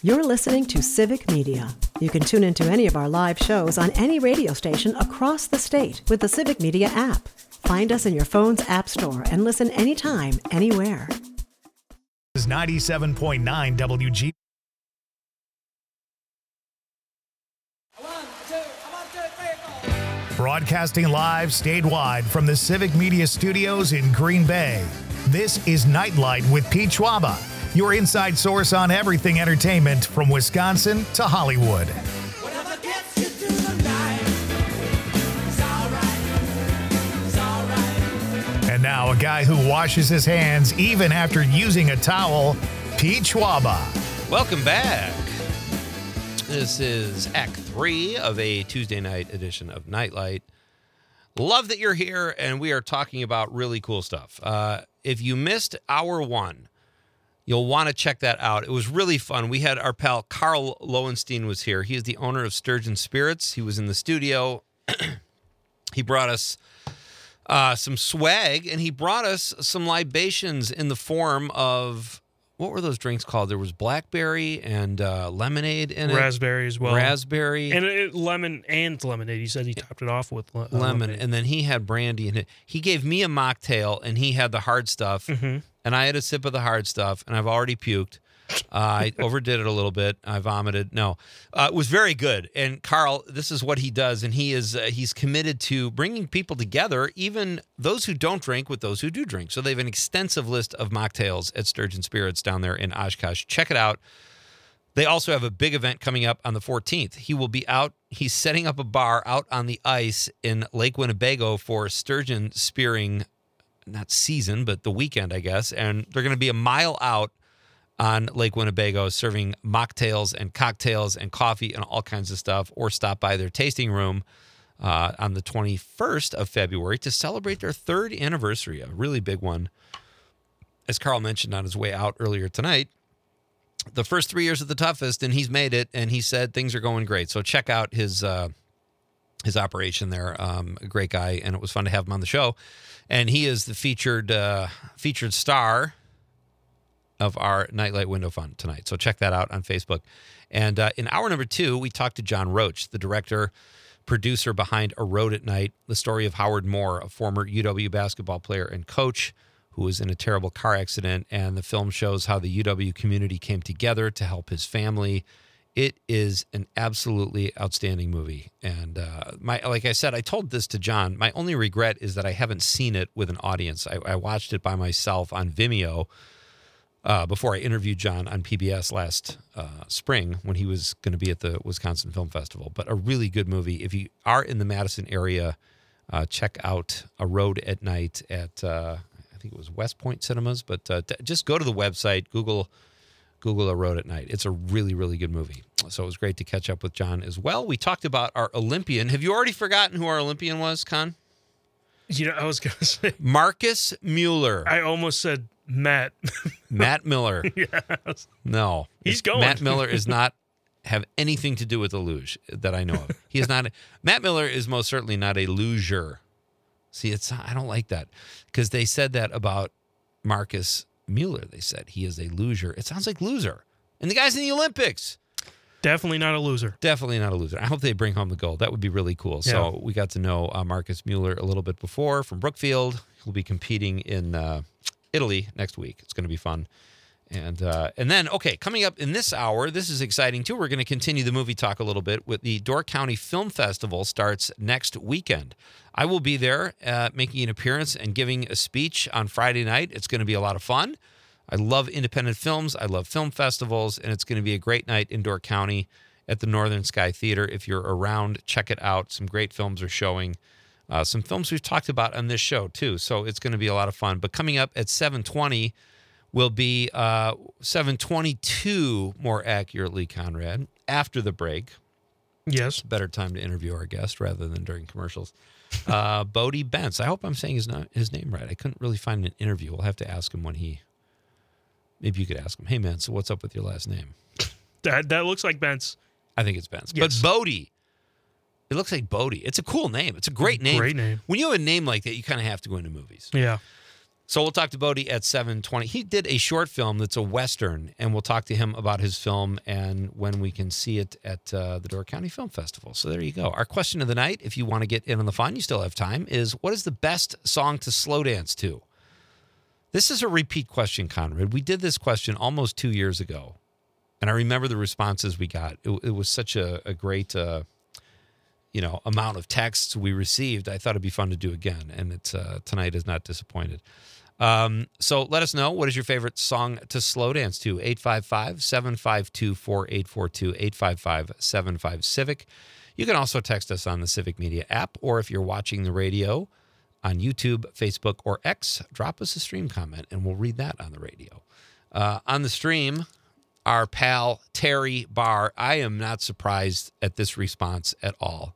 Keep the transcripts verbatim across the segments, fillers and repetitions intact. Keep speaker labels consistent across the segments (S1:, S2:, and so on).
S1: You're listening to Civic Media. You can tune into any of our live shows on any radio station across the state with the Civic Media app. Find us in your phone's app store and listen anytime, anywhere.
S2: This is ninety-seven point nine W G. Broadcasting live statewide from the Civic Media Studios in Green Bay. This is Nightlight with Pete Schwaba, your inside source on everything entertainment from Wisconsin to Hollywood.
S3: Whatever gets you through the night, it's all right, it's all right.
S2: And now a guy who washes his hands even after using a towel, Pete Schwaba.
S4: Welcome back. This is Act three of a Tuesday night edition of Nightlight. Love that you're here, and we are talking about really cool stuff. Uh, if you missed hour one, you'll want to check that out. It was really fun. We had our pal Carl Lowenstein was here. He is the owner of Sturgeon Spirits. He was in the studio. He brought us uh, some swag, and he brought us some libations in the form of, what were those drinks called? There was blackberry and uh, lemonade in it.
S5: Raspberry as well.
S4: Raspberry.
S5: And it, lemon and lemonade. He said he topped it off with le- uh,
S4: lemon.
S5: lemonade.
S4: And then he had brandy in it. He gave me a mocktail, and he had the hard stuff.
S5: Mm-hmm.
S4: And I had a sip of the hard stuff, and I've already puked. Uh, I overdid it a little bit. I vomited. No, uh, it was very good. And Carl, this is what he does, and he is uh, he's committed to bringing people together, even those who don't drink with those who do drink. So they have an extensive list of mocktails at Sturgeon Spirits down there in Oshkosh. Check it out. They also have a big event coming up on the fourteenth. He will be out. He's setting up a bar out on the ice in Lake Winnebago for sturgeon spearing, not season, but the weekend, I guess. And they're going to be a mile out on Lake Winnebago serving mocktails and cocktails and coffee and all kinds of stuff, or stop by their tasting room uh, on the twenty-first of February to celebrate their third anniversary, a really big one. As Carl mentioned on his way out earlier tonight, the first three years of the toughest, and he's made it, and he said things are going great. So check out his uh, his operation there. Um, a great guy, and it was fun to have him on the show. And he is the featured uh, featured star of our Nightlight Window Fund tonight. So check that out on Facebook. And uh, in hour number two, we talked to John Roach, the director, producer behind A Road at Night, the story of Howard Moore, a former U W basketball player and coach who was in a terrible car accident. And the film shows how the U W community came together to help his family. It is an absolutely outstanding movie. And uh, my, like I said, I told this to John. My only regret is that I haven't seen it with an audience. I, I watched it by myself on Vimeo Uh, before I interviewed John on P B S last uh, spring when he was going to be at the Wisconsin Film Festival. But a really good movie. If you are in the Madison area, uh, check out A Road at Night at, uh, I think it was West Point Cinemas. But uh, t- just go to the website, Google Google A Road at Night. It's a really, really good movie. So it was great to catch up with John as well. We talked about our Olympian. Have you already forgotten who our Olympian was, Con?
S5: You know, I was going to say.
S4: Marcus Mueller.
S5: I almost said Matt.
S4: Matt Miller.
S5: Yes.
S4: No.
S5: He's going.
S4: Matt Miller is not have anything to do with the luge that I know of. He is not. A, Matt Miller is most certainly not a luger. See, it's I don't like that because they said that about Marcus Mueller. They said he is a luger. It sounds like loser. And the guy's in the Olympics.
S5: Definitely not a loser.
S4: Definitely not a loser. I hope they bring home the gold. That would be really cool.
S5: Yeah.
S4: So we got to know uh, Marcus Mueller a little bit before from Brookfield. He'll be competing in uh, Italy next week. It's going to be fun. And uh, and then, okay, coming up in this hour, this is exciting too. We're going to continue the movie talk a little bit with the Door County Film Festival starts next weekend. I will be there uh, making an appearance and giving a speech on Friday night. It's going to be a lot of fun. I love independent films. I love film festivals, and it's going to be a great night in Door County at the Northern Sky Theater. If you're around, check it out. Some great films are showing. Uh, some films we've talked about on this show, too. So it's going to be a lot of fun. But coming up at seven twenty will be uh, seven twenty-two, more accurately, Conrad, after the break.
S5: Yes.
S4: Better time to interview our guest rather than during commercials. Uh, Bodie Bentz. I hope I'm saying his, not, his name right. I couldn't really find an interview. We'll have to ask him when he... Maybe you could ask him, hey, man, so what's up with your last name?
S5: That that looks like Bentz.
S4: I think it's Bentz.
S5: Yes.
S4: But Bodie. It looks like Bodie. It's a cool name. It's a great name.
S5: Great name.
S4: When you have a name like that, you kind of have to go into movies.
S5: Yeah.
S4: So we'll talk to Bodie at seven twenty. He did a short film that's a Western, and we'll talk to him about his film and when we can see it at uh, the Door County Film Festival. So there you go. Our question of the night, if you want to get in on the fun, you still have time, is what is the best song to slow dance to? This is a repeat question, Conrad. We did this question almost two years ago, and I remember the responses we got. It, it was such a, a great... Uh, you know, amount of texts we received. I thought it'd be fun to do again, and it's uh, tonight is not disappointed. Um, so let us know, what is your favorite song to slow dance to? eight five five, seven five two, four eight four two, eight five five, seven five, Civic. You can also text us on the Civic Media app, or if you're watching the radio on YouTube, Facebook, or X, drop us a stream comment, and we'll read that on the radio. Uh, on the stream, our pal Terry Barr. I am not surprised at this response at all.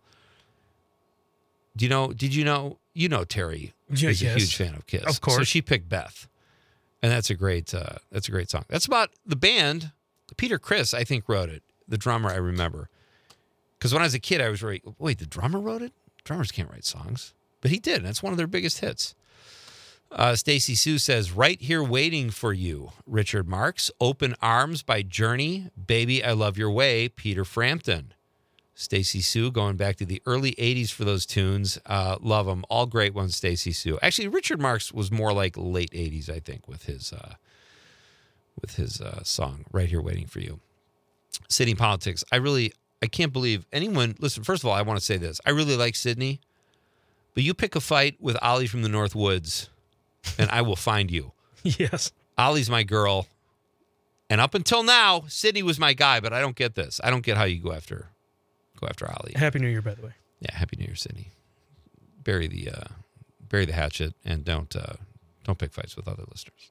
S4: Do you know, did you know, you know Terry
S5: Yeah,
S4: is a
S5: yes.
S4: huge fan of Kiss.
S5: Of course.
S4: So she picked Beth. And that's a great, uh, that's a great song. That's about the band. Peter Criss, I think, wrote it. The drummer, I remember. Because when I was a kid, I was very, wait, the drummer wrote it? Drummers can't write songs. But he did. That's one of their biggest hits. Uh, Stacy Sue says, right here waiting for you. Richard Marks, Open Arms by Journey. Baby, I Love Your Way, Peter Frampton. Stacy Sue, going back to the early eighties for those tunes. Uh, love them. All great ones, Stacy Sue. Actually, Richard Marks was more like late eighties, I think, with his uh, with his uh, song, Right Here Waiting for You. City Politics. I really, I can't believe anyone, listen, first of all, I want to say this. I really like Sydney, but you pick a fight with Ollie from the North Woods, and I will find you.
S5: Yes.
S4: Ollie's my girl. And up until now, Sydney was my guy, but I don't get this. I don't get how you go after go after Ollie.
S5: Happy New Year, by the way.
S4: Yeah, Happy New Year, Sydney. Bury the uh, bury the hatchet and don't uh, don't pick fights with other listeners.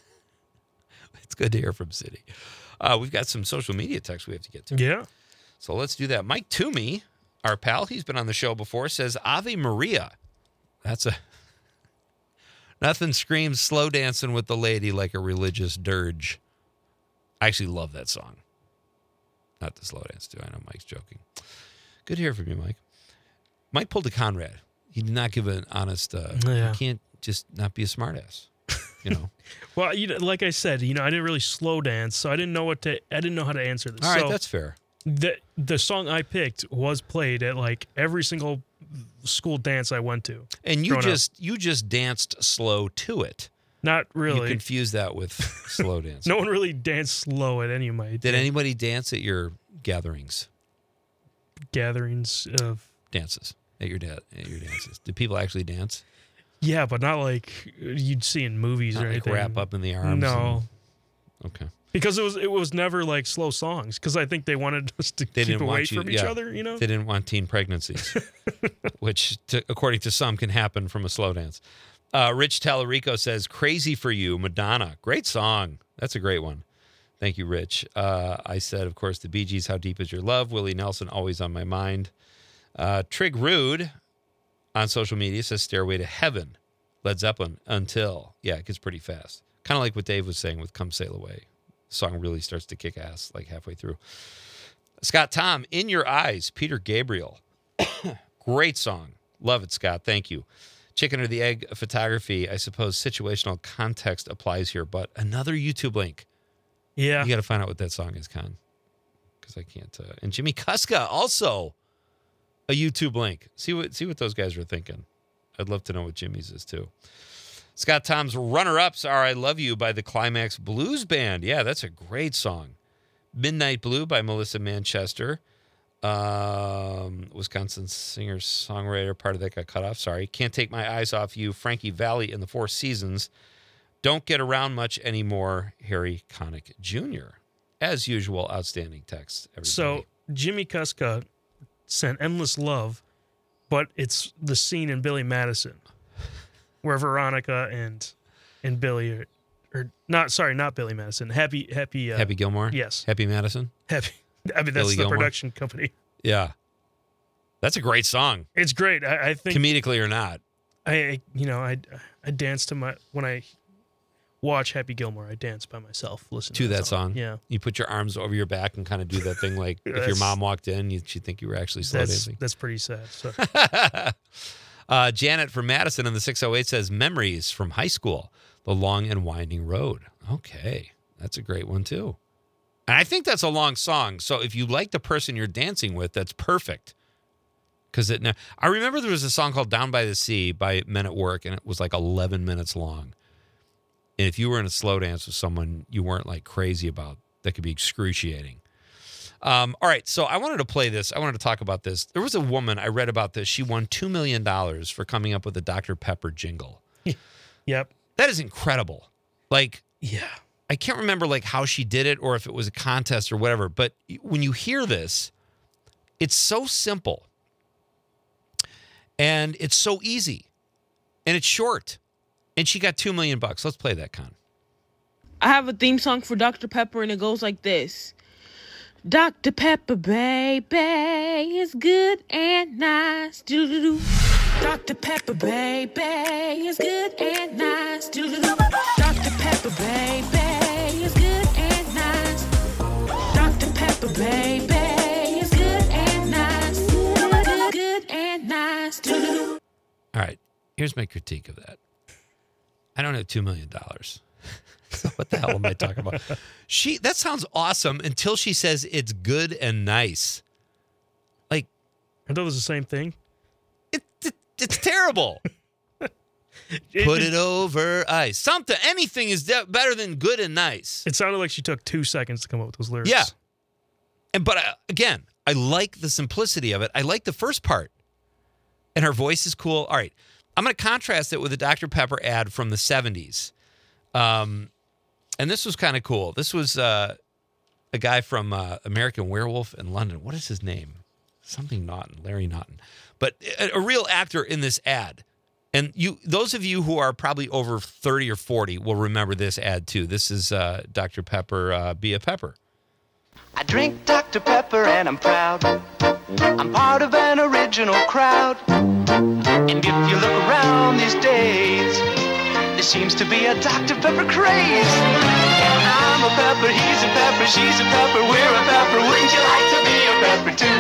S4: It's good to hear from Sydney. Uh, we've got some social media texts we have to get to.
S5: Yeah.
S4: So let's do that. Mike Toomey, our pal, he's been on the show before, says Ave Maria. That's a nothing screams slow dancing with the lady like a religious dirge. I actually love that song. Not the slow dance, too. I know Mike's joking. Good to hear from you, Mike. Mike pulled a Conrad. He did not give an honest, uh,
S5: Yeah.
S4: you can't just not be a smartass, you know.
S5: Well, you know, like I said, you know, I didn't really slow dance, so I didn't know what to. I didn't know how to answer this.
S4: All right,
S5: so
S4: that's fair.
S5: the the song I picked was played at like every single school dance I went to.
S4: And you
S5: growing up.
S4: just you just danced slow to it.
S5: Not
S4: You
S5: really.
S4: confuse that with slow dance.
S5: No one really danced slow at any of my
S4: Did anybody dance at your gatherings?
S5: gatherings of.
S4: Dances at your dad at your dances. Did people actually dance?
S5: Yeah, but not like you'd see in movies
S4: Not
S5: or
S4: like
S5: anything.
S4: wrap up in the arms.
S5: No,
S4: and- okay.
S5: because it was it was never like slow songs. Because I think they wanted us to
S4: They
S5: keep
S4: didn't
S5: away
S4: want you.
S5: from each
S4: yeah.
S5: other. You know.
S4: They didn't want teen pregnancies, which, to, according to some, can happen from a slow dance. Uh, Rich Tallarico says, "Crazy for You," Madonna. Great song. That's a great one. Thank you, Rich. Uh, I said, of course, the Bee Gees, How Deep Is Your Love? Willie Nelson, always on my mind. Uh, Trig Rude on social media says, Stairway to Heaven. Led Zeppelin, Until. Yeah, it gets pretty fast. Kind of like what Dave was saying with Come Sail Away. The song really starts to kick ass like halfway through. Scott Tom, In Your Eyes, Peter Gabriel. Great song. Love it, Scott. Thank you. Chicken or the Egg photography. I suppose situational context applies here, but another YouTube link.
S5: Yeah.
S4: You got to find out what that song is, Con, because I can't. Uh, and Jimmy Kuska, also a YouTube link. See what see what those guys are thinking. I'd love to know what Jimmy's is, too. Scott Tom's runner-ups are I Love You by the Climax Blues Band. Yeah, that's a great song. Midnight Blue by Melissa Manchester. Um, Wisconsin singer-songwriter. Part of that got cut off. Sorry. Can't Take My Eyes Off You. Frankie Valli in the Four Seasons. Don't Get Around Much Anymore. Harry Connick Junior As usual, outstanding text. Everybody.
S5: So Jimmy Kuska sent Endless Love, but it's the scene in Billy Madison where Veronica and and Billy are, or not sorry, not Billy Madison. Happy Happy uh,
S4: Happy Gilmore?
S5: Yes.
S4: Happy Madison?
S5: Happy I mean that's
S4: Billy
S5: the
S4: Gilmore?
S5: production company.
S4: Yeah. That's a great song.
S5: It's great. I, I think
S4: Comedically or not.
S5: I you know, I I dance to my when I watch Happy Gilmore, I dance by myself, listen
S4: To
S5: to,
S4: that song.
S5: Yeah.
S4: You put your arms over your back and kind of do that thing like if your
S5: That's-
S4: mom walked in, you, she'd think you were actually slow
S5: That's
S4: dancing.
S5: that's pretty sad. So
S4: uh, Janet from Madison in the six oh eight says, Memories from high school. The Long and Winding Road. Okay, that's a great one too. And I think that's a long song. So if you like the person you're dancing with, that's perfect. Because it, I remember there was a song called Down by the Sea by Men at Work, and it was like eleven minutes long. And if you were in a slow dance with someone you weren't like crazy about, that could be excruciating. Um, all right, so I wanted to play this. I wanted to talk about this. There was a woman, I read about this. She won two million dollars for coming up with a Doctor Pepper jingle.
S5: Yep.
S4: That is incredible. Like,
S5: Yeah.
S4: I can't remember like how she did it or if it was a contest or whatever. But when you hear this, it's so simple. And it's so easy. And it's short. And she got two million bucks. Let's play that, Con.
S6: I have a theme song for Doctor Pepper, and it goes like this. Doctor Pepper, baby, is good and nice. Doo-doo-doo. Doctor Pepper, baby, is good and nice. Doo-doo-doo. Doctor Pepper, baby, is good and nice. Doctor Pepper, baby, is good and nice. Good, good and nice. Doo-doo-doo.
S4: All right. Here's my critique of that. I don't have two million dollars. So what the hell am I talking about? She that sounds awesome until she says it's good and nice. Like,
S5: I thought it was the same thing.
S4: it, it it's terrible. Put it over ice. Something, anything is de- better than good and nice.
S5: It sounded like she took two seconds to come up with those lyrics.
S4: Yeah. And but uh, again, I like the simplicity of it. I like the first part. And her voice is cool. All right. I'm going to contrast it with a Doctor Pepper ad from the seventies. Um, and this was kind of cool. This was uh, a guy from uh, American Werewolf in London. What is his name? Something Naughton, Larry Naughton. But a, a real actor in this ad. And you, those of you who are probably over thirty or forty will remember this ad too. This is uh, Doctor Pepper, uh, Be a Pepper.
S7: I drink Doctor Pepper and I'm proud. I'm part of an original crowd. And if you look around these days, there seems to be a Doctor Pepper craze. And I'm a pepper, he's a pepper, she's a pepper, we're a pepper. Wouldn't you like to be a pepper too?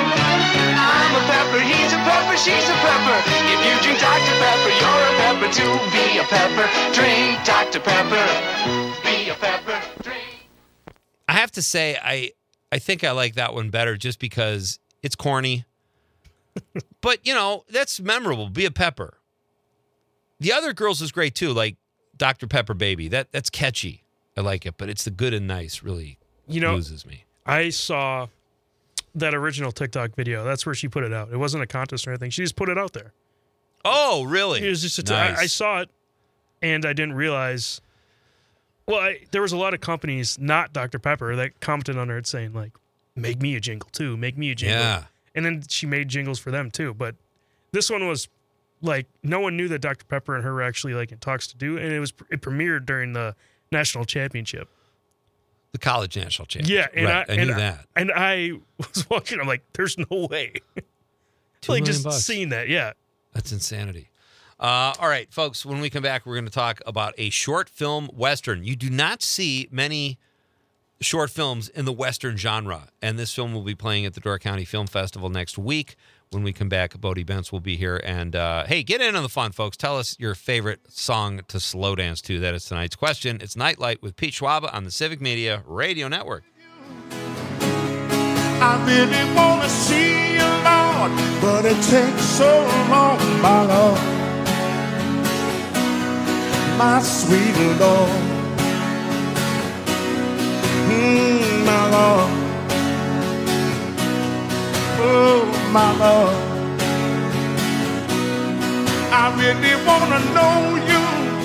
S7: I'm a pepper, he's a pepper, she's a pepper. If you drink Doctor Pepper, you're a pepper too. Be a pepper, drink Doctor Pepper. Be a pepper, drink.
S4: I have to say, I I think I like that one better just because it's corny. But, you know, that's memorable. Be a Pepper. The other girls is great, too, like Doctor Pepper Baby. That That's catchy. I like it, but it's the good and nice really
S5: You know,
S4: loses me.
S5: I saw that original TikTok video. That's where she put it out. It wasn't a contest or anything. She just put it out there.
S4: Oh, really?
S5: It was just a t-
S4: nice.
S5: I, I saw it, and I didn't realize. Well, I, there was a lot of companies, not Doctor Pepper, that commented on her saying like, "Make me a jingle too. Make me a jingle."
S4: Yeah.
S5: And then she made jingles for them too. But this one was like no one knew that Doctor Pepper and her were actually like in talks to do, and it was it premiered during the national championship.
S4: The college national championship.
S5: Yeah, and
S4: right.
S5: I,
S4: I knew
S5: and I,
S4: that.
S5: and I was watching. I'm like, "There's no way."
S4: Two
S5: like
S4: million
S5: just
S4: bucks.
S5: seeing that, yeah.
S4: That's insanity. Uh, all right, folks, when we come back, we're going to talk about a short film Western. You do not see many short films in the Western genre, and this film will be playing at the Door County Film Festival next week. When we come back, Bodie Bentz will be here. And, uh, hey, get in on the fun, folks. Tell us your favorite song to slow dance to. That is tonight's question. It's Nightlight with Pete Schwaba on the Civic Media Radio Network.
S3: I really want to see you, Lord, but it takes so long, my Lord, my sweet Lord, mm, my Lord, oh, my Lord, I really want to know you,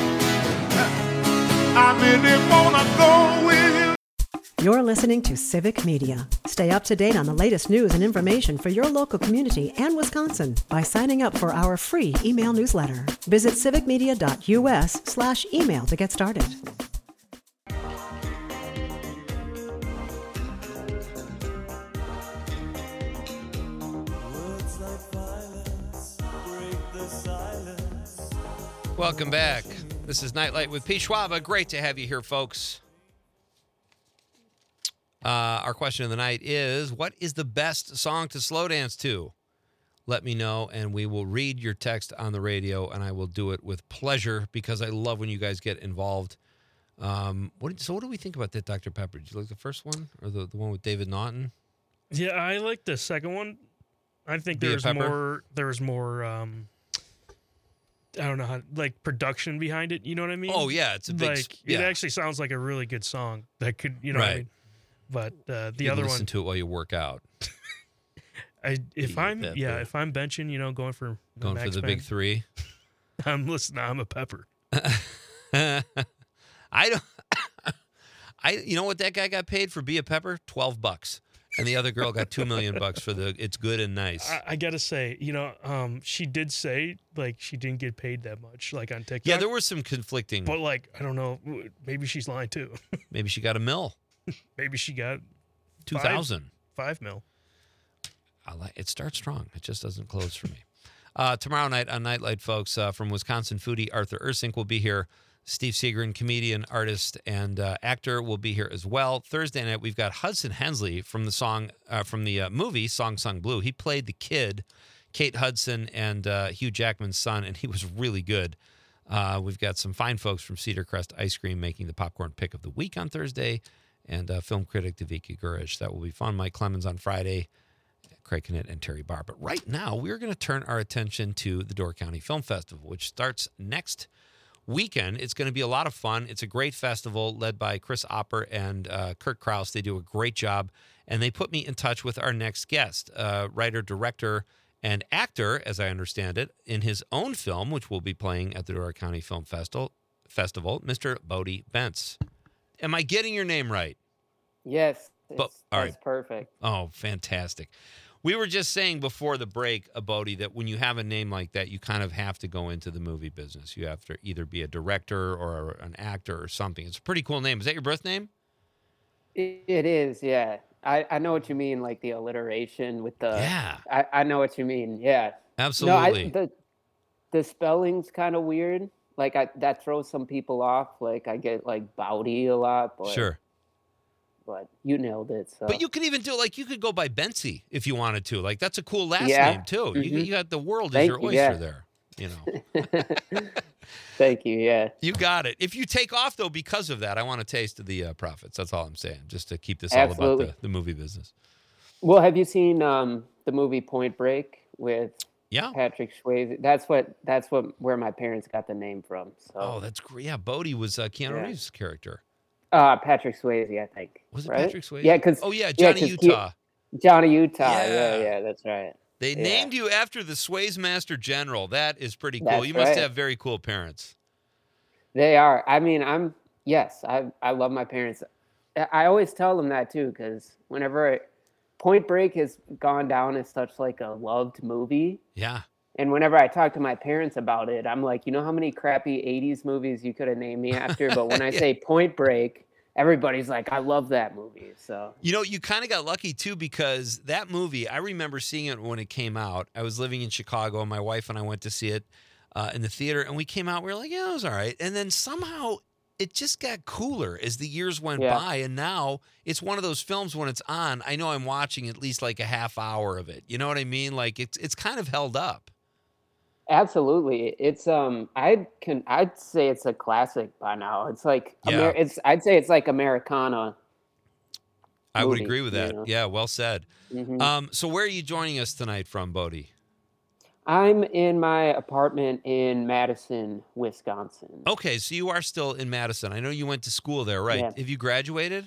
S3: I really want to go with you.
S1: You're listening to Civic Media. Stay up to date on the latest news and information for your local community and Wisconsin by signing up for our free email newsletter. Visit civicmedia.us slash email to get started.
S4: Welcome back. This is Nightlight with Pete Schwaba. Great to have you here, folks. Uh, our question of the night is, what is the best song to slow dance to? let me know, and we will read your text on the radio, and I will do it with pleasure because I love when you guys get involved. Um, what, so what do we think about that Doctor Pepper? Did you like the first one or the, the one with David Naughton?
S5: Yeah, I like the second one. I think
S4: Be a
S5: there's
S4: Pepper?
S5: more. There's more. Um, I don't know how like production behind it. You know what I mean?
S4: Oh, yeah, it's a big...
S5: like
S4: sp- yeah.
S5: it actually sounds like a really good song that could, you know what I
S4: Right.
S5: mean? But uh, the
S4: You can
S5: other
S4: listen
S5: one,
S4: to it while you work out.
S5: I if
S4: Be a
S5: I'm
S4: Pepper.
S5: yeah, if I'm benching, you know, going for
S4: Going for
S5: max
S4: the big
S5: bench,
S4: three.
S5: I'm listening. I'm a Pepper.
S4: I don't... I You know what that guy got paid for Be a Pepper? twelve bucks. And the other girl got two million bucks for the It's Good and Nice.
S5: I, I gotta say, you know, um, she did say like she didn't get paid that much, like on TikTok.
S4: Yeah, there were some conflicting...
S5: But like, I don't know. Maybe she's lying too.
S4: Maybe she got a mill.
S5: Maybe she got
S4: two thousand.
S5: five mil.
S4: I like it starts strong. It just doesn't close for me. Uh, tomorrow night on Nightlight, folks, uh, from Wisconsin foodie Arthur Ursink will be here. Steve Seagren, comedian, artist, and uh, actor, will be here as well. Thursday night, we've got Hudson Hensley from the song uh, from the uh, movie Song Sung Blue. He played the kid, Kate Hudson, and uh, Hugh Jackman's son, and he was really good. Uh, we've got some fine folks from Cedar Crest Ice Cream making the popcorn pick of the week on Thursday, and uh, film critic Davika Gurish. That will be fun. Mike Clemens on Friday. Craig Knitt and Terry Barr. But right now, we're going to turn our attention to the Door County Film Festival, which starts next weekend. It's going to be a lot of fun. It's a great festival led by Chris Opper and uh, Kurt Kraus. They do a great job, and they put me in touch with our next guest, uh, writer, director, and actor, as I understand it, in his own film, which will be playing at the Door County Film Festival, Festival, Mister Bodie Bentz. Am I getting your name right?
S8: Yes, it's,
S4: Bo- all
S8: that's
S4: right.
S8: perfect.
S4: Oh, fantastic. We were just saying before the break, uh, Bodie, that when you have a name like that, you kind of have to go into the movie business. You have to either be a director or an actor or something. It's a pretty cool name. Is that your birth name?
S8: It, it is, yeah. I, I know what you mean, like the alliteration with the.
S4: Yeah.
S8: I, I know what you mean. Yeah.
S4: Absolutely.
S8: No, I, the the spelling's kind of weird. Like I that throws some people off. Like I get like Bowdy a lot, but
S4: Sure.
S8: but you nailed it. So.
S4: But you could even do, like, you could go by Bency if you wanted to. Like, that's a cool last
S8: Yeah.
S4: name, too. You,
S8: Mhm.
S4: you got the world as
S8: Thank
S4: your
S8: you,
S4: oyster
S8: yeah.
S4: there. You know.
S8: Thank you. Yeah.
S4: You got it. If you take off, though, because of that, I want a taste of the uh, profits. That's all I'm saying, just to keep this all
S8: Absolutely.
S4: about the, the movie business.
S8: Well, have you seen um, the movie Point Break with
S4: Yeah.
S8: Patrick Swayze? That's what. That's what. Where my parents got the name from. So.
S4: Oh, that's great. Yeah, Bodie was uh, Keanu
S8: Yeah.
S4: Reeves' character.
S8: Uh, Patrick Swayze, I think.
S4: Was it
S8: right?
S4: Patrick Swayze?
S8: Yeah, because
S4: Oh, yeah, Johnny
S8: 'cause he-
S4: Utah.
S8: Johnny Utah.
S4: Yeah.
S8: Yeah. yeah, that's right.
S4: They
S8: Yeah.
S4: named you after the Swayze Master General. That is pretty cool.
S8: That's
S4: you must
S8: right.
S4: have very cool parents.
S8: They are. I mean, I'm. Yes, I I love my parents. I- I always tell them that too, because whenever I, Point Break has gone down as such like a loved movie,
S4: Yeah.
S8: and whenever I talk to my parents about it, I'm like, you know how many crappy eighties movies you could have named me after, but when I
S4: Yeah.
S8: say Point Break, everybody's like, I love that movie. So
S4: You know, you kind of got lucky too because that movie, I remember seeing it when it came out. I was living in Chicago, and my wife and I went to see it uh, in the theater, and we came out. We were like, yeah, it was all right. And then somehow it just got cooler as the years went
S8: Yeah.
S4: by, and now it's one of those films when it's on. I know I'm watching at least like a half hour of it. You know what I mean? Like it's it's kind of held up.
S8: absolutely, it's um, I can I'd say it's a classic by now. It's like
S4: Yeah.
S8: Amer- it's I'd say it's like Americana.
S4: I would
S8: Movie,
S4: agree with
S8: you
S4: that.
S8: know?
S4: Yeah, well said.
S8: Mhm.
S4: Um, so where are you joining us tonight from, Bodie?
S8: I'm in my apartment in Madison, Wisconsin.
S4: Okay, so you are still in Madison. I know you went to school there, right?
S8: Yeah.
S4: Have you graduated?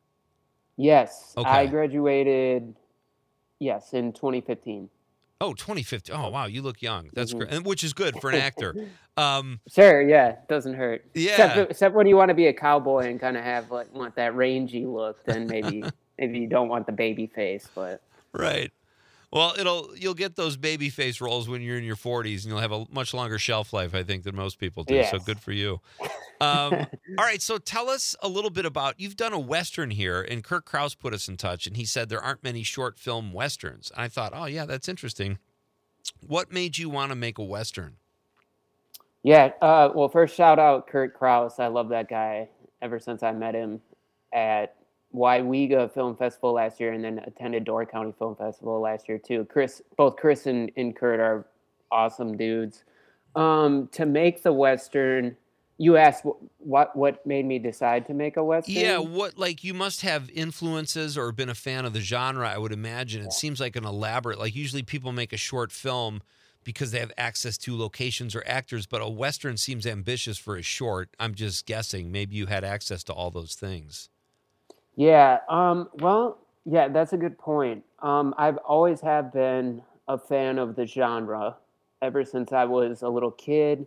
S8: Yes,
S4: Okay.
S8: I graduated. Yes, in twenty fifteen.
S4: Oh, twenty fifteen. Oh, wow, you look young. That's
S8: Mhm.
S4: great, and which is good for an actor. Um,
S8: Sure, yeah, doesn't hurt.
S4: Yeah.
S8: Except, except when you want to be a cowboy and kind of have like want that rangy look, then maybe maybe you don't want the baby face, but
S4: right. Well, it'll you'll get those baby face roles when you're in your forties, and you'll have a much longer shelf life, I think, than most people do. So
S8: Yes.
S4: good for you. Um, all right, so tell us a little bit about you've done a Western here, and Kirk Kraus put us in touch, and he said there aren't many short film Westerns. And I thought, oh, yeah, that's interesting. What made you want to make a Western?
S8: yeah. Uh, well, first shout out Kurt Kraus. I love that guy. Ever since I met him at Waiwiga Film Festival last year, and then attended Door County Film Festival last year too. Chris, both Chris and, and Kurt are awesome dudes. Um, to make the Western, you asked what what made me decide to make a Western?
S4: Yeah, what like you must have influences or been a fan of the genre, I would imagine. It seems like an elaborate, like usually people make a short film because they have access to locations or actors, but a Western seems ambitious for a short. I'm just guessing. Maybe you had access to all those things.
S8: Yeah, um, well, yeah, that's a good point. Um, I've always have been a fan of the genre ever since I was a little kid.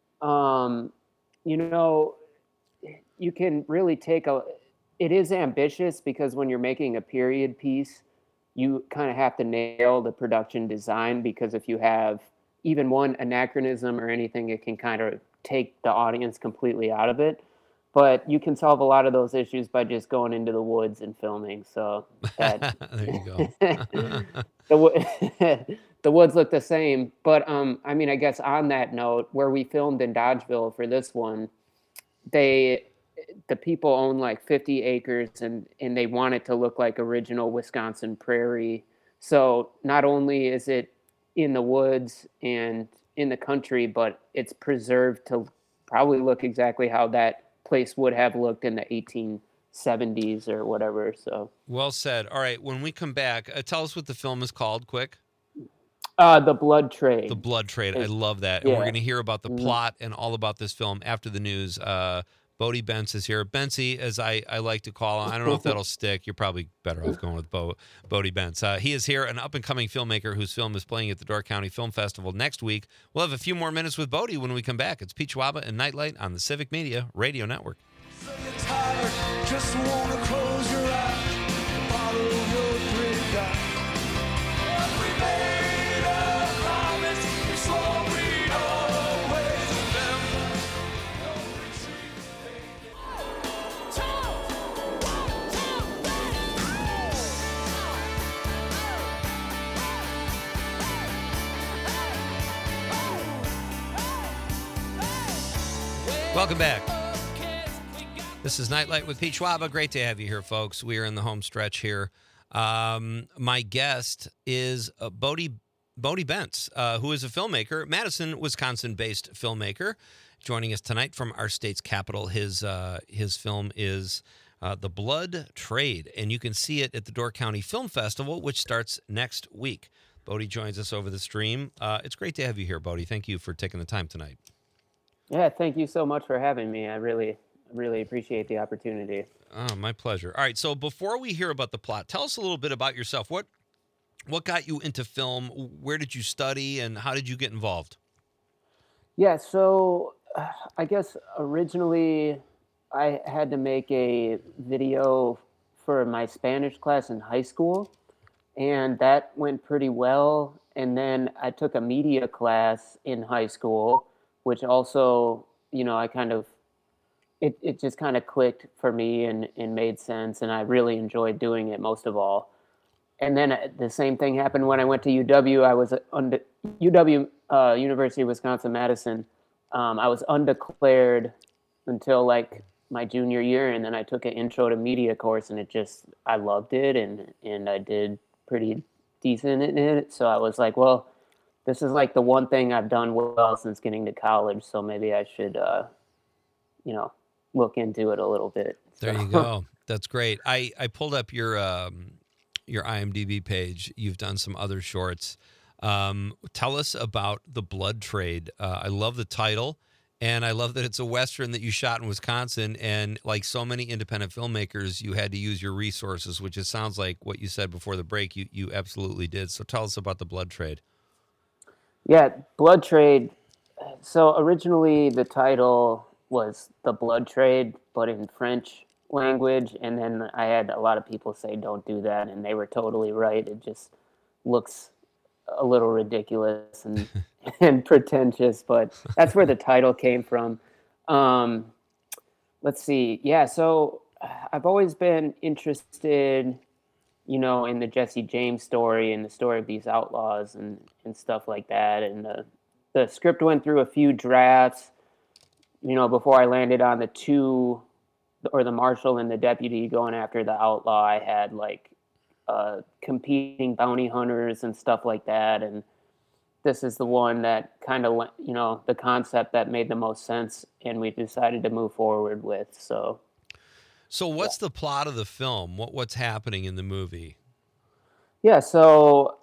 S8: Um, you know, you can really take a, it is ambitious because when you're making a period piece, you kind of have to nail the production design, because if you have even one anachronism or anything, it can kind of take the audience completely out of it. But you can solve a lot of those issues by just going into the woods and filming. So that,
S4: there you go.
S8: the, wo- the woods look the same. But um, I mean, I guess on that note, where we filmed in Dodgeville for this one, they the people own like fifty acres, and, and they want it to look like original Wisconsin prairie. So not only is it in the woods and in the country, but it's preserved to probably look exactly how that place would have looked in the eighteen seventies or whatever. So
S4: Well said. All right, when we come back, uh, tell us what the film is called, quick.
S8: uh, the Blood Trade.
S4: The Blood Trade. I
S8: It's-
S4: love that. And we're
S8: yeah.
S4: going to hear about the
S8: Mhm.
S4: plot and all about this film after the news. Uh, Bodie Bentz is here. Bency, as I, I like to call him. I don't know if that'll stick. You're probably better off going with Bo, Bodie Bentz. Uh, he is here, an up-and-coming filmmaker whose film is playing at the Door County Film Festival next week. We'll have a few more minutes with Bodie when we come back. It's Pete Schwaba and Nightlight on the Civic Media Radio Network.
S3: So you're tired, just wanna close your eyes, follow your dream down. We made a promise, we swore we'd always remember. No retreat,
S4: Welcome back. This is Nightlight with Pete Schwaba. Great to have you here, folks. We are in the home stretch here. Um, my guest is uh, Bodie, Bodie Bentz, uh, who is a filmmaker, Madison, Wisconsin-based filmmaker, joining us tonight from our state's capital. His uh, his film is uh, The Blood Trade, and you can see it at the Door County Film Festival, which starts next week. Bodie joins us over the stream. Uh, it's great to have you here, Bodie. Thank you for taking the time tonight.
S8: Yeah, thank you so much for having me. I really, really appreciate the opportunity.
S4: Oh, my pleasure. All right, so before we hear about the plot, tell us a little bit about yourself. What what got you into film? Where did you study, and how did you get involved?
S8: Yeah, so uh, I guess originally I had to make a video for my Spanish class in high school, and that went pretty well. And then I took a media class in high school, which also, you know, I kind of, it, it just kind of clicked for me and, and made sense. And I really enjoyed doing it most of all. And then uh, the same thing happened when I went to U W. I was under U W, uh, University of Wisconsin-Madison. Um, I was undeclared until like my junior year. And then I took an intro to media course, and it just, I loved it. And, and I did pretty decent in it. So I was like, well, this is like the one thing I've done well since getting to college, so maybe I should, uh, you know, look into it a little bit.
S4: There
S8: So-
S4: you go. That's great. I, I pulled up your um, your IMDb page. You've done some other shorts. Um, tell us about The Blood Trade. Uh, I love the title, and I love that it's a Western that you shot in Wisconsin. And like so many independent filmmakers, you had to use your resources, which it sounds like what you said before the break, you, you absolutely did. So tell us about The Blood Trade.
S8: Yeah, Blood Trade. So originally the title was The Blood Trade, but in French language. And then I had a lot of people say, don't do that. And they were totally right. It just looks a little ridiculous and, and pretentious, but that's where the title came from. Um, let's see. Yeah, so I've always been interested, you know, in the Jesse James story and the story of these outlaws and, and stuff like that. And the, the script went through a few drafts, you know, before I landed on the two or the marshal and the deputy going after the outlaw. I had like uh, competing bounty hunters and stuff like that. And this is the one that kind of, you know, the concept that made the most sense, and we decided to move forward with. So,
S4: so what's yeah. the plot of the film? What what's happening in the movie?
S8: Yeah, so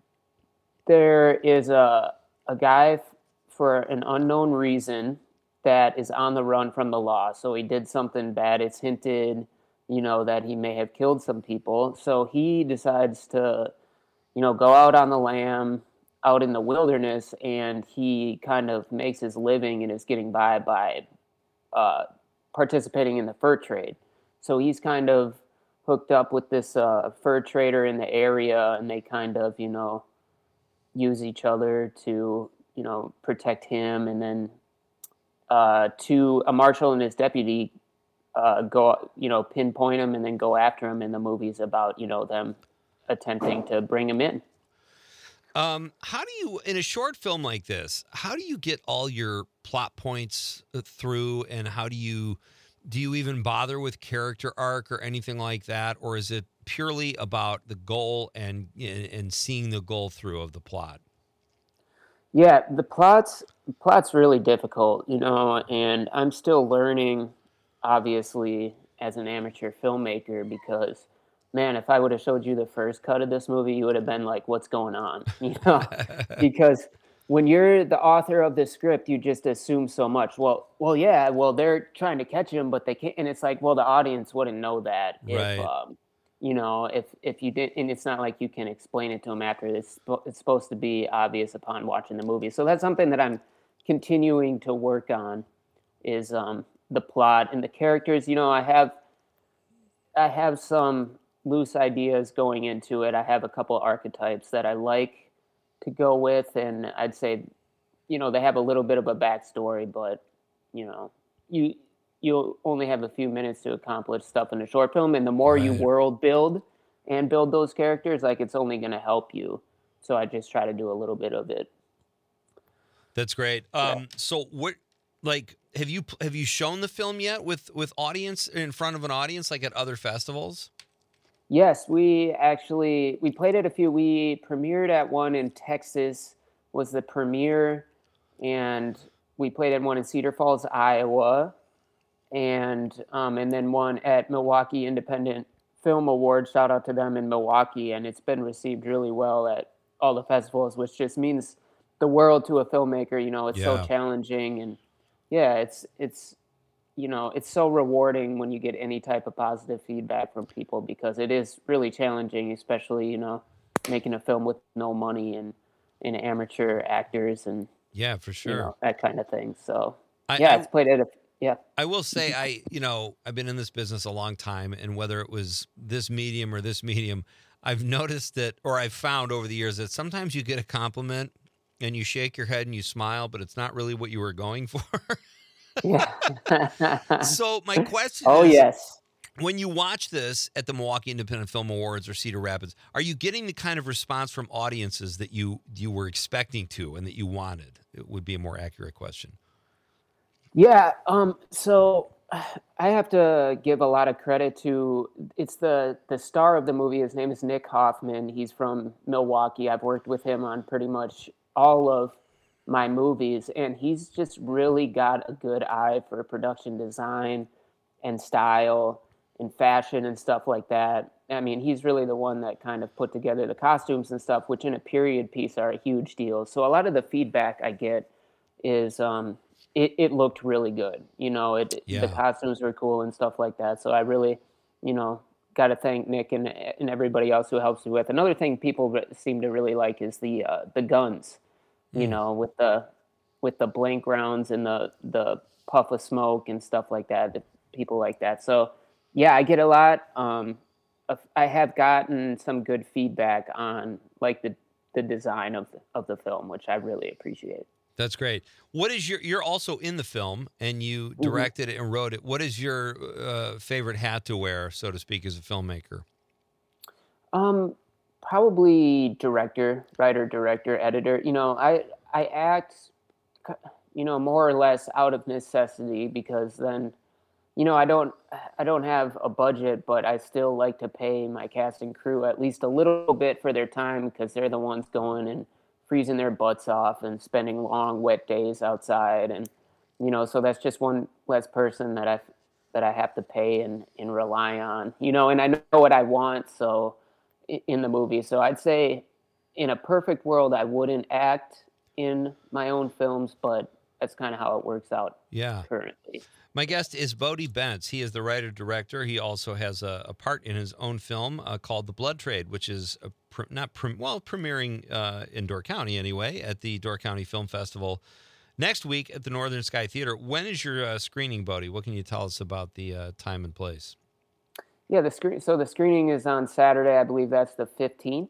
S8: there is a a guy f- for an unknown reason that is on the run from the law. So he did something bad. It's hinted, you know, that he may have killed some people. So he decides to, you know, go out on the lam, out in the wilderness, and he kind of makes his living and is getting by by uh, participating in the fur trade. So he's kind of hooked up with this uh, fur trader in the area, and they kind of, you know, use each other to, you know, protect him. And then uh, to a marshal and his deputy uh, go, you know, pinpoint him and then go after him. And the movie's about, you know, them attempting to bring him in.
S4: Um, how do you, in a short film like this, how do you get all your plot points through, and how do you, do you even bother with character arc or anything like that? Or is it purely about the goal and, and seeing the goal through of the plot?
S8: Yeah, the plot's, plot's really difficult, you know, and I'm still learning, obviously, as an amateur filmmaker, because man, if I would have showed you the first cut of this movie, you would have been like, what's going on? You know, because when you're the author of the script, you just assume so much. Well, well, yeah, well, they're trying to catch him, but they can't. And it's like, well, the audience wouldn't know that if,
S4: Right.
S8: um, you know, if, if you did, and it's not like you can explain it to them after. It's, it's supposed to be obvious upon watching the movie. So that's something that I'm continuing to work on, is um, the plot and the characters. You know, I have, I have some loose ideas going into it. I have a couple archetypes that I like to go with, and I'd say, you know, they have a little bit of a backstory, but you know, you you'll only have a few minutes to accomplish stuff in a short film, and the more
S4: Right.
S8: you world build and build those characters, like, it's only going to help you. So I just try to do a little bit of it.
S4: That's great. Um, so what, like, have you have you shown the film yet with with audience, in front of an audience, like at other festivals?
S8: Yes, we actually, we played it a few. We premiered at one in Texas, was the premiere, and we played at one in Cedar Falls, Iowa, and um, and then one at Milwaukee Independent Film Awards. Shout out to them in Milwaukee, and it's been received really well at all the festivals, which just means the world to a filmmaker. You know, it's
S4: Yeah.
S8: so challenging, and yeah, it's it's. you know, it's so rewarding when you get any type of positive feedback from people, because it is really challenging, especially, you know, making a film with no money and, and amateur actors and,
S4: Yeah, for sure.
S8: you know, that kind of thing. So,
S4: I,
S8: yeah,
S4: I,
S8: it's played at a, yeah.
S4: I will say, I, you know, I've been in this business a long time, and whether it was this medium or this medium, I've noticed that, or I've found over the years, that sometimes you get a compliment and you shake your head and you smile, but it's not really what you were going for.
S8: Yeah.
S4: So my question
S8: Oh,
S4: is,
S8: yes.
S4: when you watch this at the Milwaukee Independent Film Awards or Cedar Rapids, are you getting the kind of response from audiences that you you were expecting to and that you wanted? It would be a more accurate question.
S8: Yeah. Um, so I have to give a lot of credit to, it's the, the star of the movie. His name is Nick Hoffman. He's from Milwaukee. I've worked with him on pretty much all of my movies, and he's just really got a good eye for production design and style and fashion and stuff like that. I mean, he's really the one that kind of put together the costumes and stuff, which in a period piece are a huge deal. So a lot of the feedback I get is um, it, it looked really good. You know, it
S4: Yeah.
S8: the costumes were cool and stuff like that. So I really, you know, got to thank Nick and and everybody else who helps me with. Another thing people re- seem to really like is the uh, the guns. You know, with the with the blank rounds and the the puff of smoke and stuff like that. The people like that. So yeah, I get a lot. Um, of, I have gotten some good feedback on like the the design of the, of the film, which I really appreciate.
S4: That's great. What is your? You're also in the film, and you directed it and wrote it. What is your uh, favorite hat to wear, so to speak, as a filmmaker?
S8: Um, probably director, writer, director, editor. You know, I I act, you know, more or less out of necessity, because then, you know, I don't I don't have a budget, but I still like to pay my cast and crew at least a little bit for their time because they're the ones going and freezing their butts off and spending long wet days outside, and you know, so that's just one less person that I that I have to pay and, and rely on, you know, and I know what I want so in the movie. So I'd say in a perfect world I wouldn't act in my own films, but that's kind of how it works out
S4: Yeah.
S8: currently.
S4: My guest is Bodie Bentz. He is the writer-director. He also has a, a part in his own film uh, called The Blood Trade, which is a pre- not pre- well premiering uh, in Door County anyway at the Door County Film Festival next week at the Northern Sky Theater. When is your uh, screening, Bodie? What can you tell us about the uh, time and place?
S8: Yeah, the screen. So the screening is on Saturday. I believe that's the fifteenth.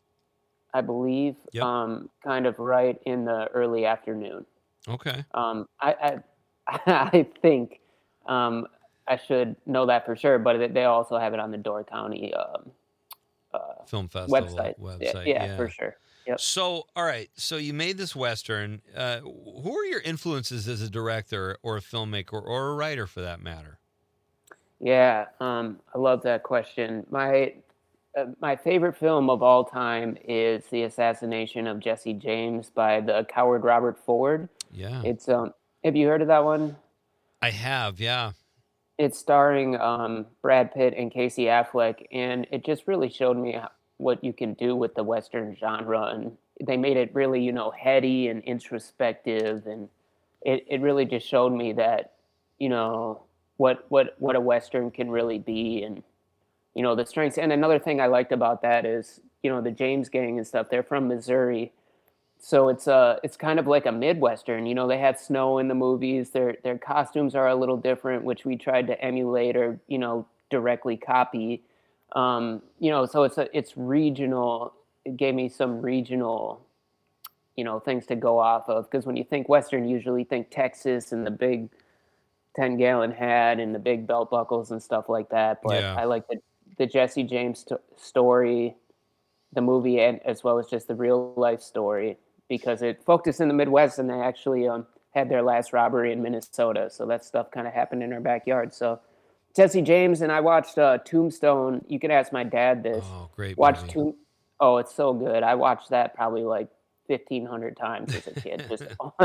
S8: I believe,
S4: Yep.
S8: um, kind of right in the early afternoon.
S4: Okay.
S8: Um, I, I, I think um, I should know that for sure, but they- they also have it on the Door County um, uh,
S4: Film Festival
S8: website. Yeah,
S4: website.
S8: yeah, for sure. Yep.
S4: So, all right. So you made this Western. Uh, who are your influences as a director or a filmmaker or a writer for that matter?
S8: Yeah, um, I love that question. My uh, my favorite film of all time is The Assassination of Jesse James by the coward Robert Ford.
S4: Yeah.
S8: It's um, have you heard of that one?
S4: I have, yeah.
S8: It's starring um, Brad Pitt and Casey Affleck, and it just really showed me how, what you can do with the Western genre. And they made it really, you know, heady and introspective, and it, it really just showed me that, you know, what what what a Western can really be, and you know the strengths. And another thing I liked about that is, you know, the James Gang and stuff. They're from Missouri. So it's uh it's kind of like a Midwestern, you know, they have snow in the movies. Their their costumes are a little different, which we tried to emulate or, you know, directly copy. Um, you know, so it's a it's regional. It gave me some regional, you know, things to go off of, because when you think Western, you usually think Texas and the big ten gallon hat and the big belt buckles and stuff like that. But
S4: Yeah.
S8: I like the the Jesse James sto- story, the movie, and as well as just the real life story, because it focused in the Midwest, and they actually um, had their last robbery in Minnesota. So that stuff kind of happened in our backyard. So Jesse James, and I watched uh, Tombstone. You could ask my dad this.
S4: Oh, great
S8: Watch
S4: movie.
S8: Tomb. Oh, it's so good. I watched that probably like fifteen hundred times as a kid, just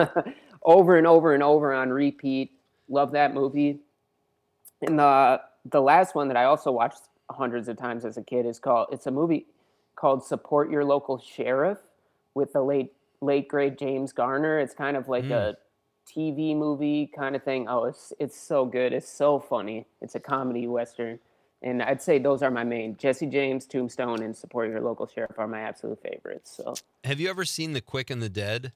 S8: over and over and over on repeat. Love that movie. And the the last one that I also watched hundreds of times as a kid is called. It's a movie called Support Your Local Sheriff with the late late great James Garner. It's kind of like
S4: Mm.
S8: a T V movie kind of thing. Oh, it's it's so good. It's so funny. It's a comedy western. And I'd say those are my main. Jesse James, Tombstone, and Support Your Local Sheriff are my absolute favorites. So
S4: Have you ever seen The Quick and the Dead?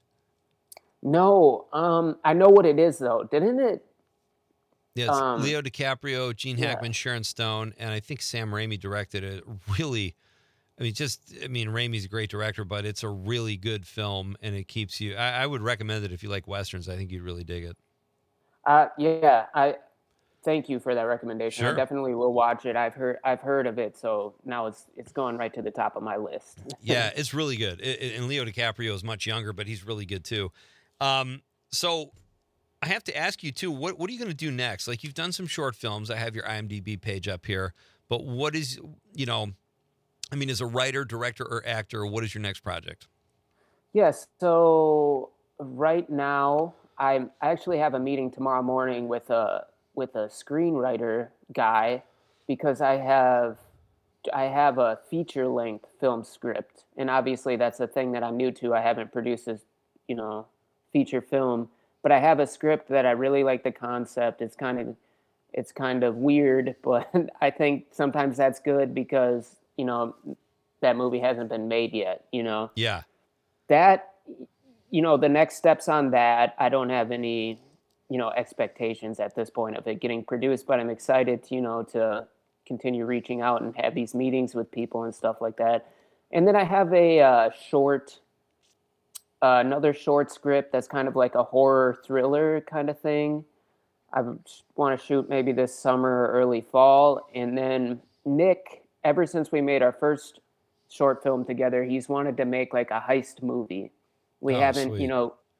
S8: no, um, I know what it is though. Didn't it?
S4: Yeah, it's
S8: Um,
S4: Leo DiCaprio, Gene
S8: yeah.
S4: Hackman, Sharon Stone, and I think Sam Raimi directed it. Really, I mean, just, I mean, Raimi's a great director, but it's a really good film, and it keeps you, I, I would recommend it if you like Westerns. I think you'd really dig it.
S8: Uh, yeah, I thank you for that recommendation.
S4: Sure.
S8: I definitely will watch it. I've heard I've heard of it, so now it's it's going right to the top of my list.
S4: Yeah, it's really good. It, it- and Leo DiCaprio is much younger, but he's really good too. Um, so I have to ask you too, what, what are you going to do next? Like, you've done some short films. I have your IMDb page up here, but what is, you know, I mean, as a writer, director, or actor, what is your next project?
S8: Yes. So right now, I'm I actually have a meeting tomorrow morning with a with a screenwriter guy, because I have I have a feature length film script, and obviously that's a thing that I'm new to. I haven't produced a you know feature film, but I have a script that I really like the concept. It's kind of it's kind of weird, but I think sometimes that's good because you know that movie hasn't been made yet. You know.
S4: Yeah.
S8: That, you know, the next steps on that, I don't have any, you know, expectations at this point of it getting produced, but I'm excited to, you know, to continue reaching out and have these meetings with people and stuff like that. And then I have a uh, short, uh, another short script that's kind of like a horror thriller kind of thing. I want to shoot maybe this summer or early fall. And then Nick, ever since we made our first short film together, he's wanted to make like a heist movie. We
S4: Oh,
S8: haven't,
S4: sweet.
S8: you know,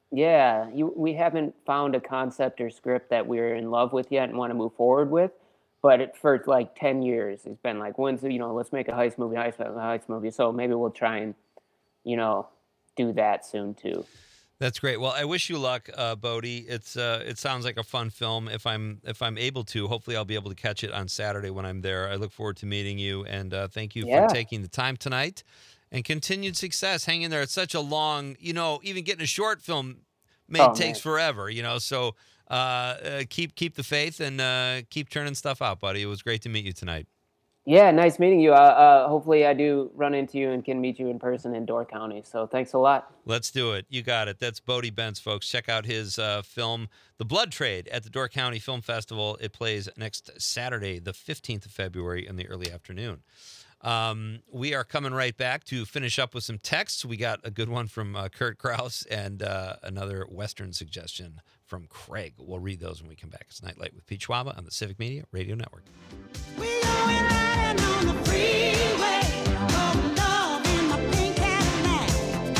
S8: Yeah, you, we haven't found a concept or script that we're in love with yet and want to move forward with. But it, for like ten years, it's been like, when's, you know, let's make a heist movie, heist, heist movie. So maybe we'll try and, you know, do that soon too.
S4: That's great. Well, I wish you luck, uh, Bodie. It's uh, it sounds like a fun film. If I'm if I'm able to, hopefully I'll be able to catch it on Saturday when I'm there. I look forward to meeting you, and uh, thank you
S8: Yeah.
S4: for taking the time tonight. And continued success. Hang in there. It's such a long, you know, even getting a short film made
S8: Oh,
S4: takes
S8: man.
S4: forever, you know. So uh, uh, keep keep the faith and uh, keep turning stuff out, buddy. It was great to meet you tonight.
S8: Yeah, nice meeting you. Uh, uh, hopefully I do run into you and can meet you in person in Door County. So thanks a lot.
S4: Let's do it. You got it. That's Bodie Bentz, folks. Check out his uh, film, The Blood Trade, at the Door County Film Festival. It plays next Saturday, the fifteenth of February in the early afternoon. Um, we are coming right back to finish up with some texts. We got a good one from uh, Kurt Krause and uh, another Western suggestion from Craig. We'll read those when we come back. It's Nightlight with Pete Schwaba on the Civic Media Radio Network.
S3: We going riding on the freeway, oh love in my pink Cadillac.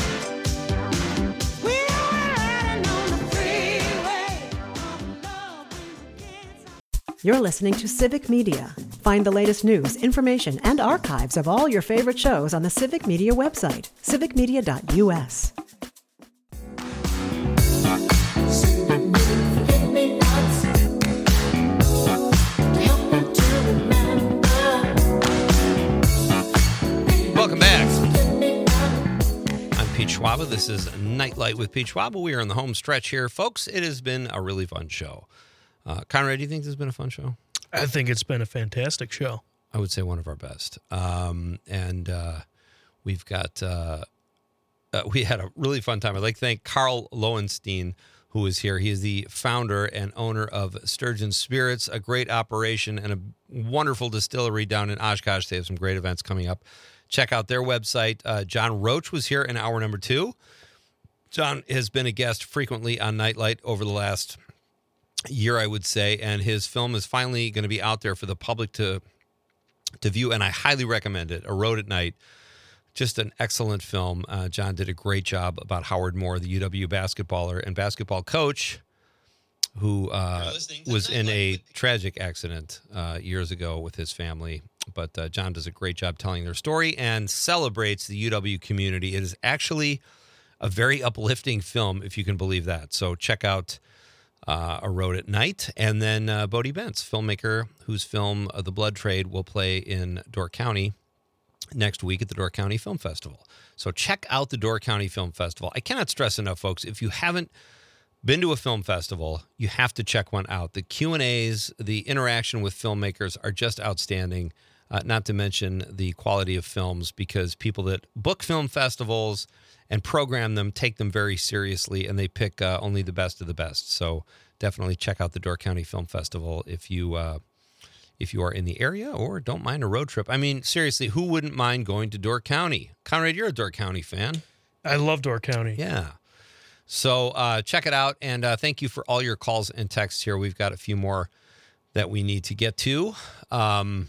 S3: We going riding on the freeway, oh love when we dance.
S1: You're listening to Civic Media. Find the latest news, information, and archives of all your favorite shows on the Civic Media website, civic media dot u s.
S4: Welcome back. I'm Pete Schwaba. This is Nightlight with Pete Schwaba. We are in the home stretch here, folks. It has been a really fun show. Uh, Conrad, do you think this has been a fun show?
S5: I think it's been a fantastic show.
S4: I would say one of our best. Um, and uh, we've got, uh, uh, we had a really fun time. I'd like to thank Carl Lowenstein, who is here. He is the founder and owner of Sturgeon Spirits, a great operation and a wonderful distillery down in Oshkosh. They have some great events coming up. Check out their website. Uh, John Roach was here in hour number two. John has been a guest frequently on Nightlight over the last year, I would say, and his film is finally going to be out there for the public to to view, and I highly recommend it. A Road at Night, just an excellent film. Uh, John did a great job about Howard Moore, the U W basketballer and basketball coach, who uh, was in a tragic accident uh, years ago with his family. But uh, John does a great job telling their story and celebrates the U W community. It is actually a very uplifting film, if you can believe that. So check out Uh, A Road at Night. And then uh, Bodie Bentz, filmmaker whose film uh, The Blood Trade will play in Door County next week at the Door County Film Festival. So check out the Door County Film Festival. I cannot stress enough, folks, if you haven't been to a film festival, you have to check one out. The Q and A's, the interaction with filmmakers are just outstanding, uh, not to mention the quality of films, because people that book film festivals and program them take them very seriously, and they pick uh, only the best of the best. So definitely check out the Door County Film Festival if you uh, if you are in the area or don't mind a road trip. I mean, seriously, who wouldn't mind going to Door County? Conrad, you're a Door County fan.
S5: I love Door County.
S4: Yeah. So uh, check it out, and uh, thank you for all your calls and texts here. We've got a few more that we need to get to. Um,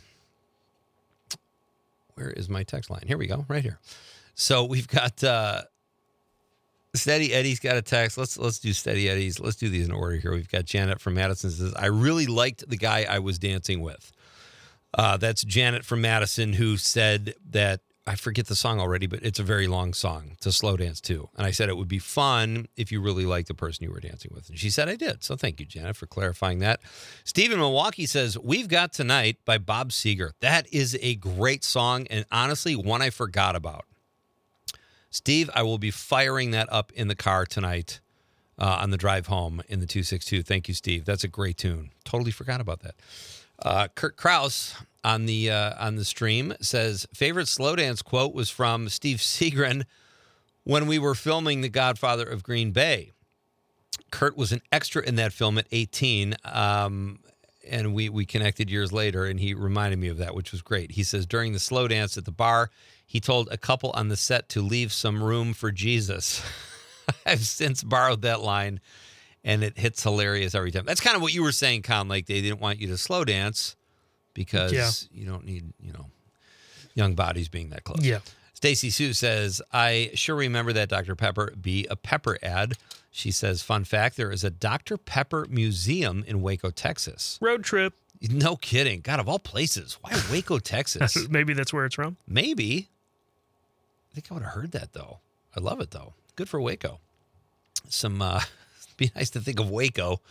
S4: where is my text line? Here we go, right here. So we've got uh, Steady Eddie's got a text. Let's let's do Steady Eddie's. Let's do these in order here. We've got Janet from Madison says, I really liked the guy I was dancing with. Uh, that's Janet from Madison, who said that, I forget the song already, but it's a very long song. It's a slow dance too. And I said it would be fun if you really liked the person you were dancing with. And she said I did. So thank you, Janet, for clarifying that. Steve in Milwaukee says, We've Got Tonight by Bob Seger. That is a great song, and honestly, one I forgot about. Steve, I will be firing that up in the car tonight uh, on the drive home in the two sixty-two. Thank you, Steve. That's a great tune. Totally forgot about that. Uh, Kurt Krause on the uh, on the stream says, favorite slow dance quote was from Steve Seagren when we were filming The Godfather of Green Bay. Kurt was an extra in that film at eighteen, um, and we, we connected years later, and he reminded me of that, which was great. He says, during the slow dance at the bar, he told a couple on the set to leave some room for Jesus. I've since borrowed that line, and it hits hilarious every time. That's kind of what you were saying, Con. Like, they didn't want you to slow dance because
S5: Yeah.
S4: you don't need, you know, young bodies being that close.
S5: Yeah.
S4: Stacy Sue says, I sure remember that Doctor Pepper be a Pepper ad. She says, fun fact, there is a Doctor Pepper museum in Waco, Texas.
S5: Road trip.
S4: No kidding. God, of all places, why Waco, Texas?
S5: Maybe that's where it's from.
S4: Maybe. I think I would have heard that, though. I love it, though. Good for Waco. Some, uh, be nice to think of Waco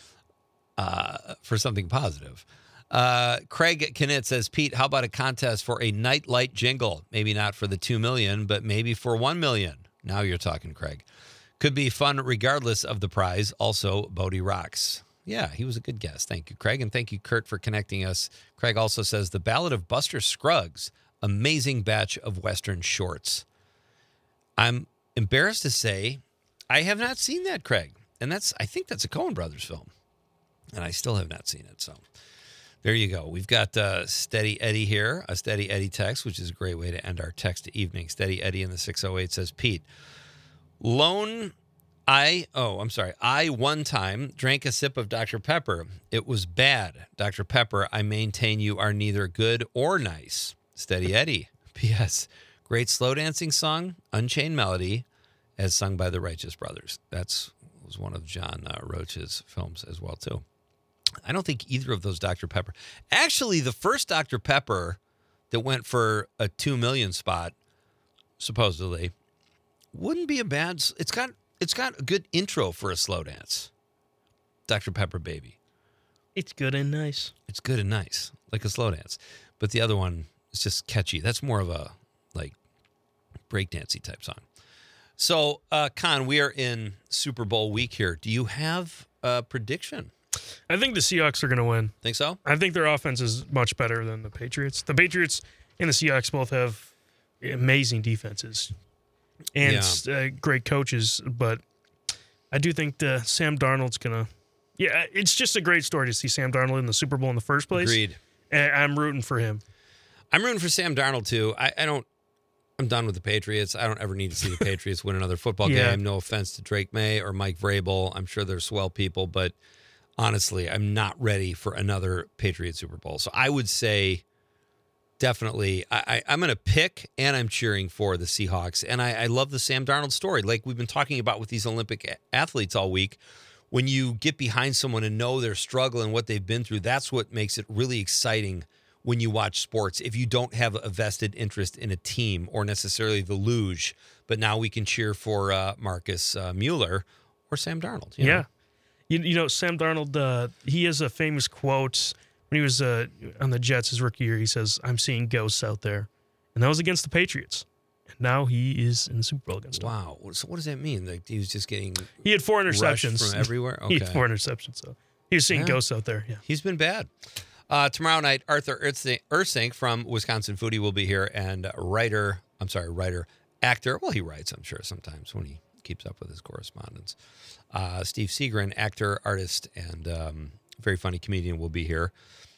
S4: uh, for something positive. Uh, Craig Knit says, Pete, how about a contest for a nightlight jingle? Maybe not for the two million, but maybe for one million. Now you're talking, Craig. Could be fun regardless of the prize. Also, Bodie rocks. Yeah, he was a good guest. Thank you, Craig. And thank you, Kurt, for connecting us. Craig also says, The Ballad of Buster Scruggs, amazing batch of Western shorts. I'm embarrassed to say I have not seen that, Craig. And that's, I think that's a Coen Brothers film. And I still have not seen it. So there you go. We've got uh, Steady Eddie here, a Steady Eddie text, which is a great way to end our text evening. Steady Eddie in the six oh eight says, Pete, Lone, I, oh, I'm sorry. I one time drank a sip of Doctor Pepper. It was bad. Doctor Pepper, I maintain you are neither good or nice. Steady Eddie. P S. Great slow dancing song, Unchained Melody, as sung by the Righteous Brothers. That's was one of John uh, Roach's films as well, too. I don't think either of those Doctor Pepper. Actually, the first Doctor Pepper that went for a two million spot, supposedly, wouldn't be a bad. It's got it's got a good intro for a slow dance. Doctor Pepper Baby.
S5: It's good and nice.
S4: It's good and nice, like a slow dance. But the other one is just catchy. That's more of a like breakdancey type song. So, uh, Con, we are in Super Bowl week here. Do you have a prediction?
S5: I think the Seahawks are going to win.
S4: Think so?
S5: I think their offense is much better than the Patriots. The Patriots and the Seahawks both have amazing defenses and
S4: Yeah.
S5: uh, great coaches, but I do think the Sam Darnold's going to. Yeah, it's just a great story to see Sam Darnold in the Super Bowl in the first place.
S4: Agreed.
S5: And I'm rooting for him.
S4: I'm rooting for Sam Darnold, too. I, I don't. I'm done with the Patriots. I don't ever need to see the Patriots win another football
S5: Yeah.
S4: game. No offense to Drake May or Mike Vrabel. I'm sure they're swell people, but honestly, I'm not ready for another Patriot Super Bowl. So I would say definitely I, I, I'm going to pick and I'm cheering for the Seahawks. And I, I love the Sam Darnold story. Like we've been talking about with these Olympic athletes all week. When you get behind someone and know their struggle and what they've been through, that's what makes it really exciting when you watch sports. If you don't have a vested interest in a team or necessarily the luge, but now we can cheer for uh, Marcus uh, Mueller or Sam Darnold. You
S5: yeah.
S4: know?
S5: You, you know, Sam Darnold, uh, he has a famous quote when he was uh, on the Jets his rookie year. He says, I'm seeing ghosts out there. And that was against the Patriots. And now he is in the Super Bowl against them.
S4: Wow. So what does that mean? Like he was just getting
S5: He had four
S4: rushed
S5: interceptions.
S4: from everywhere? Okay.
S5: He had four interceptions. So he was seeing
S4: Yeah.
S5: ghosts out there. Yeah.
S4: He's been bad. Uh, tomorrow night, Arthur Ursink from Wisconsin Foodie will be here, and writer, I'm sorry, writer, actor, well, he writes, I'm sure, sometimes when he keeps up with his correspondence. Uh, Steve Seagren, actor, artist, and um, very funny comedian will be here.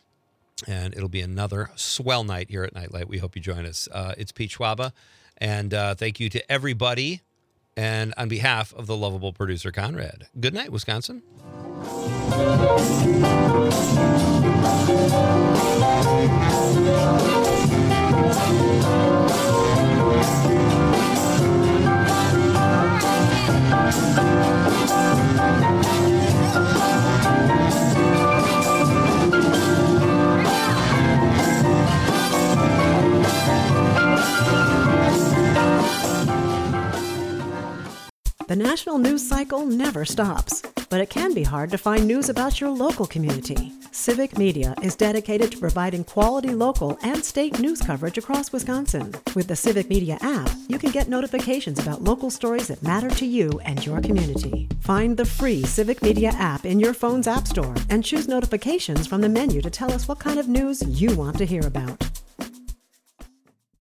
S4: And it'll be another swell night here at Nightlight. We hope you join us. Uh, it's Pete Schwaba, and uh, thank you to everybody. And on behalf of the lovable producer, Conrad, good night, Wisconsin.
S1: The national news cycle never stops, but it can be hard to find news about your local community. Civic Media is dedicated to providing quality local and state news coverage across Wisconsin. With the Civic Media app, you can get notifications about local stories that matter to you and your community. Find the free Civic Media app in your phone's app store and choose notifications from the menu to tell us what kind of news you want to hear about.